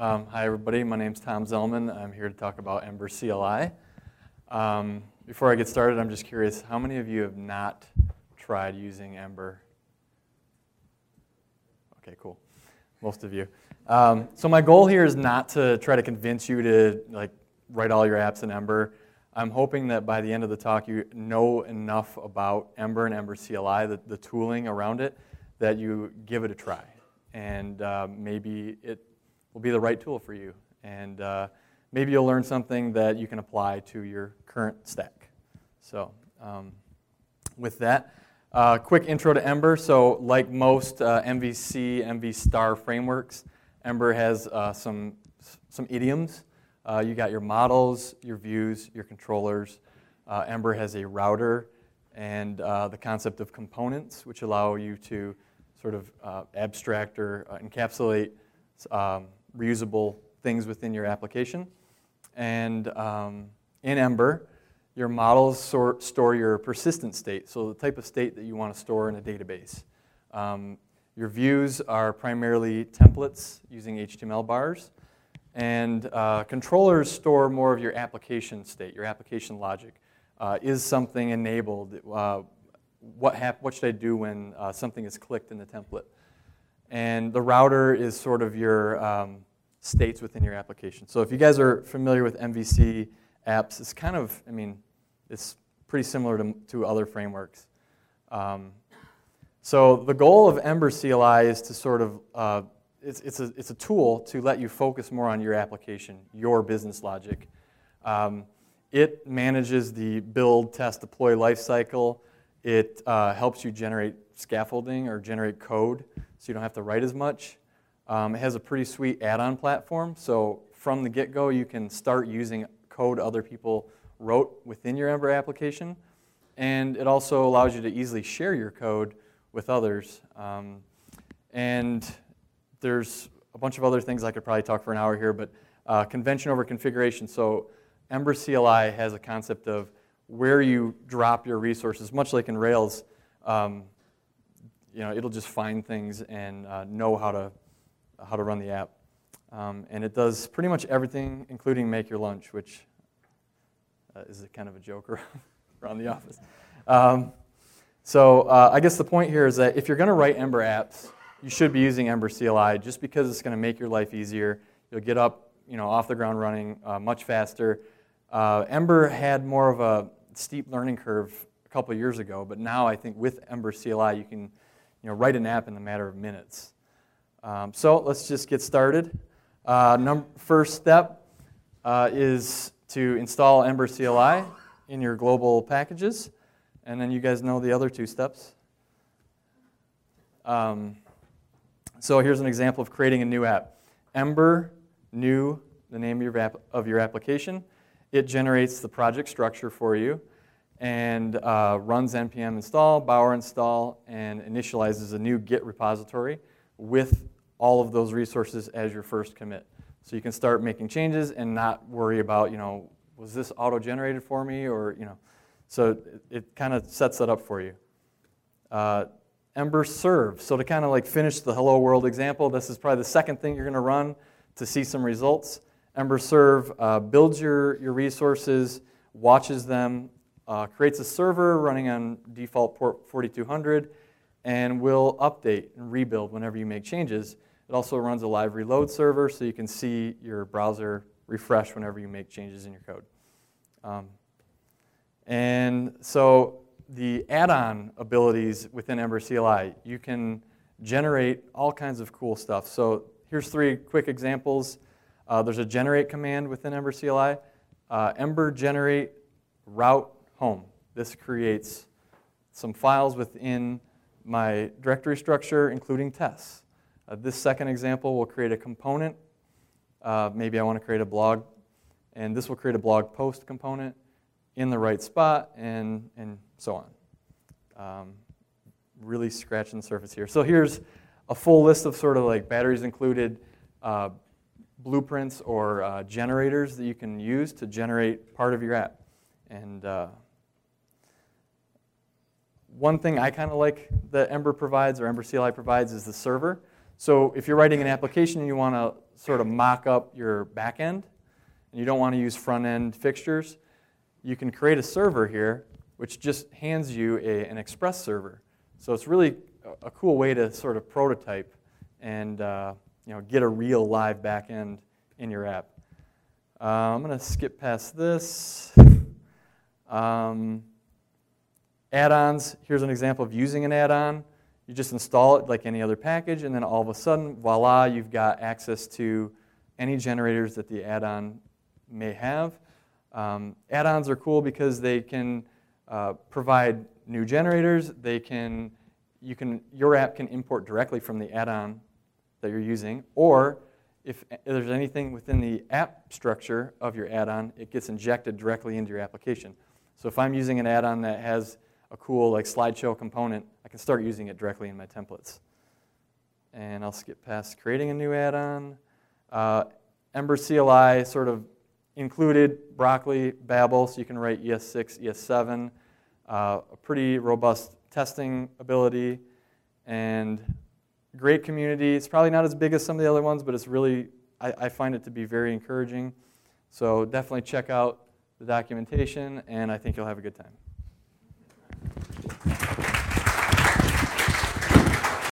Hi, everybody. My name's Tom Zellman. I'm here to talk about Ember CLI. Before I get started, I'm just curious, how many of you have not tried using Ember? Okay, cool. Most of you. So my goal here is not to try to convince you to write all your apps in Ember. I'm hoping that by the end of the talk you know enough about Ember and Ember CLI, the tooling around it, that you give it a try. And maybe it will be the right tool for you. And maybe you'll learn something that you can apply to your current stack. So with that, quick intro to Ember. So like most MVC, MV Star frameworks, Ember has some idioms. You got your models, your views, your controllers. Ember has a router and the concept of components, which allow you to sort of abstract or encapsulate reusable things within your application. And in Ember, your models store your persistent state, so the type of state that you want to store in a database. Your views are primarily templates using HTML bars. And controllers store more of your application state, your application logic. Is something enabled? What should I do when something is clicked in the template? And the router is sort of your states within your application. So if you guys are familiar with MVC apps, it's kind of, it's pretty similar to other frameworks. So the goal of Ember CLI is to sort of it's a tool to let you focus more on your application, your business logic. It manages the build, test, deploy lifecycle. It helps you generate scaffolding or generate code so you don't have to write as much. It has a pretty sweet add-on platform. So from the get-go, you can start using code other people wrote within your Ember application. And it also allows you to easily share your code with others. And there's a bunch of other things I could probably talk for an hour here, but convention over configuration. So Ember CLI has a concept of where you drop your resources, much like in Rails. It'll just find things and know how to run the app. And it does pretty much everything, including make your lunch, which is kind of a joke around the office. So I guess the point here is that if you're going to write Ember apps, you should be using Ember CLI just because it's going to make your life easier. You'll get up, off the ground running much faster. Ember had more of a steep learning curve a couple of years ago, but now I think with Ember CLI you can, write an app in a matter of minutes. So let's just get started. First step is to install Ember CLI in your global packages, and then you guys know the other two steps. So here's an example of creating a new app. Ember new, the name of your application. It generates the project structure for you and runs npm install, bower install, and initializes a new Git repository with all of those resources as your first commit. So you can start making changes and not worry about, was this auto-generated for me or, So it kind of sets that up for you. Ember serve. So to kind of finish the hello world example, this is probably the second thing you're going to run to see some results. Ember serve builds your resources, watches them, creates a server running on default port 4200, and will update and rebuild whenever you make changes. It also runs a live reload server so you can see your browser refresh whenever you make changes in your code. And so the add-on abilities within Ember CLI, you can generate all kinds of cool stuff. So here's three quick examples. There's a generate command within Ember CLI. Ember generate route home. This creates some files within my directory structure, including tests. This second example will create a component. Maybe I want to create a blog, and this will create a blog post component in the right spot, and so on. Really scratching the surface here. So here's a full list of sort of batteries included blueprints or generators that you can use to generate part of your app. And one thing I kind of like that Ember provides, or Ember CLI provides, is the server. So if you're writing an application and you want to sort of mock up your back end, and you don't want to use front end fixtures, you can create a server here which just hands you an Express server. So it's really a cool way to sort of prototype and get a real live back end in your app. I'm going to skip past this. Add-ons, here's an example of using an add-on. You just install it like any other package, and then all of a sudden, voila, you've got access to any generators that the add-on may have. Add-ons are cool because they can provide new generators. Your app can import directly from the add-on that you're using, or if there's anything within the app structure of your add-on, it gets injected directly into your application. So if I'm using an add-on that has a cool slideshow component, I can start using it directly in my templates. And I'll skip past creating a new add-on. Ember CLI sort of included Broccoli, Babel, so you can write ES6, ES7, a pretty robust testing ability, and great community. It's probably not as big as some of the other ones, but it's really, I find it to be very encouraging. So definitely check out the documentation, and I think you'll have a good time.